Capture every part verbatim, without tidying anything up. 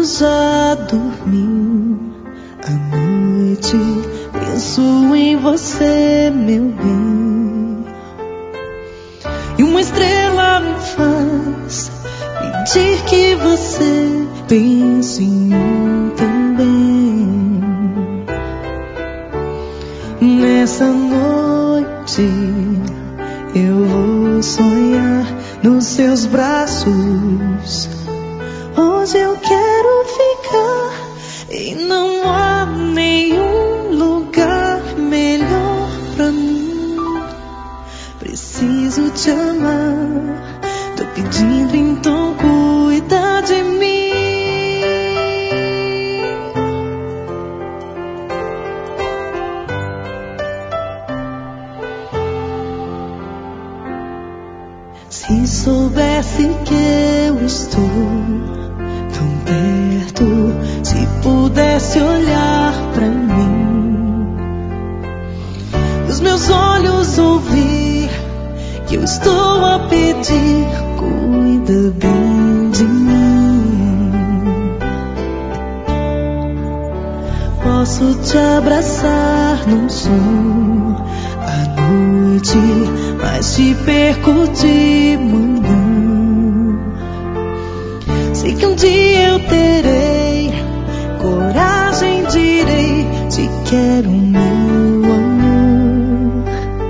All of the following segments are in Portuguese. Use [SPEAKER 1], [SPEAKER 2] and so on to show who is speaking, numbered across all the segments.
[SPEAKER 1] mundo já dormiu, à noite penso em você, meu bem. E uma estrela me faz pedir que você pense em mim também. Nessa noite eu vou sonhar nos seus braços. Hoje eu quero ficar e não há nenhum lugar melhor pra mim. Preciso te amar, tô pedindo, então cuida de mim. Se soubesse que eu estou tão perto, se pudesse olhar pra mim, os meus olhos ouvir que eu estou a pedir, cuida bem de mim. Posso te abraçar num sonho à noite, mas te perco de manhã. Sei que um dia eu terei coragem, direi, te quero, meu amor.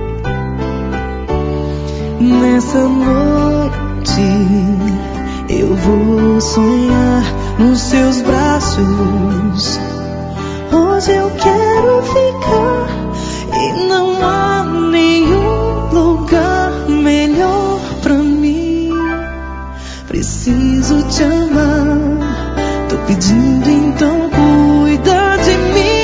[SPEAKER 1] Nessa noite eu vou sonhar nos seus braços. Hoje eu quero ficar e não há nenhum lugar melhor pra mim. Preciso te amar, tô pedindo, então cuida de mim.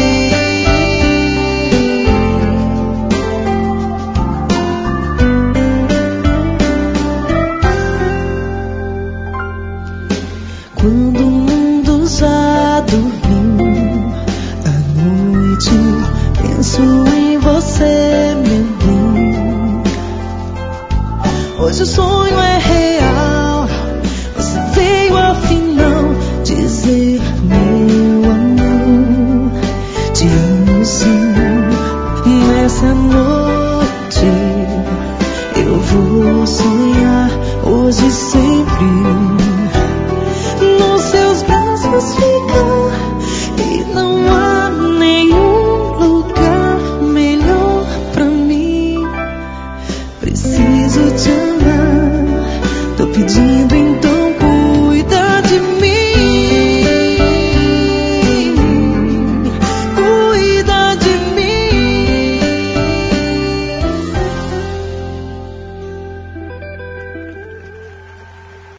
[SPEAKER 1] Quando o mundo já dormiu, à noite penso em você, meu bem. Hoje o sonho é real, você veio afinal dizer, meu amor, te amo sim. Nessa noite eu vou sonhar, hoje e sempre, nos seus braços ficar e não há